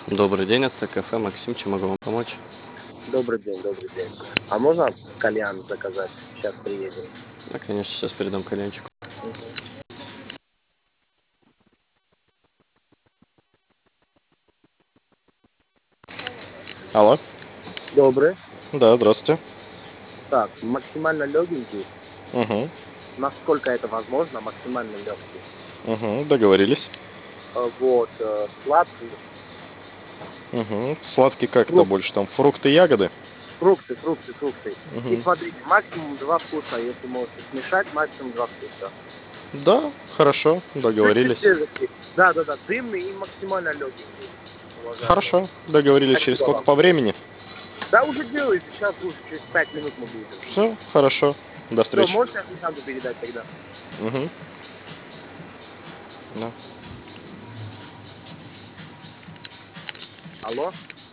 Добрый день, это кафе Максим, чем могу вам помочь? Добрый день, добрый день. А можно кальян заказать? Сейчас приедем. Да, конечно, сейчас передам кальянчику. Мгм. Алло. Добрый. Да, здравствуйте. Так, максимально легенький. Угу, Насколько это возможно, максимально легкий. угу, договорились. Вот, сладкий. Угу. Сладкий как-то Фрукт, больше, там фрукты, ягоды. фрукты. И Угу. смотрите, максимум два вкуса, если можете смешать, максимум два вкуса. Да, хорошо, Чуть-чуть договорились. свежести. Да, дымный и максимально легенький, уважаемый. Хорошо, договорились. Через Спасибо сколько вам. по времени? Да, уже делайте, сейчас уже через 5 минут мы будем. Все, хорошо. До Все, встречи. можете официанту передать тогда? Угу. Да. Алло?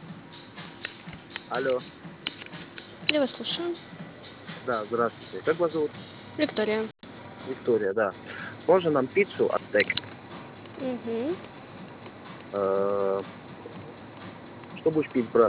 Алло. Я вас слушаю. Да, здравствуйте. Как вас зовут? Виктория. Виктория, да. Можно нам пиццу ацтек? Угу. Э, Что будешь пить, брат?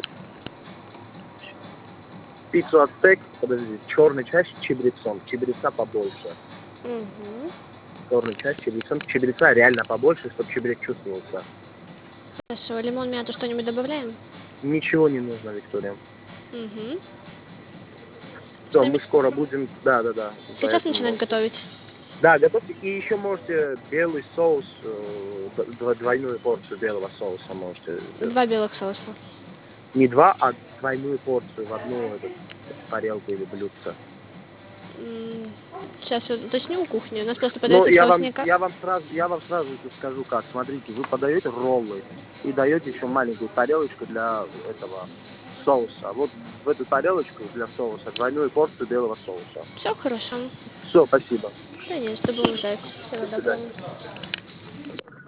Пиццу ацтек, подожди, черный чай с чабрецом. Чабреца побольше. Угу. Черный чай с чабрецом. Чабреца реально побольше, чтобы чабрец чувствовался. Хорошо. Лимон, мяту что-нибудь добавляем? Ничего не нужно, Виктория. Угу. Все, мы скоро будем. Да. Сейчас начинать Поэтому. готовить? Да, готовьте. И еще можете белый соус, двойную порцию белого соуса можете сделать. Два белых соуса. Не два, а двойную порцию в одну тарелку или блюдце. Сейчас я уточню у кухни. У нас просто Ну, подается соус не как... я вам сразу скажу как. Смотрите, вы подаете роллы и даете еще маленькую тарелочку для этого соуса. Вот в эту тарелочку для соуса двойную порцию белого соуса. Все хорошо. Все, спасибо. Конечно, будем ждать. Всего До доброго. свидания.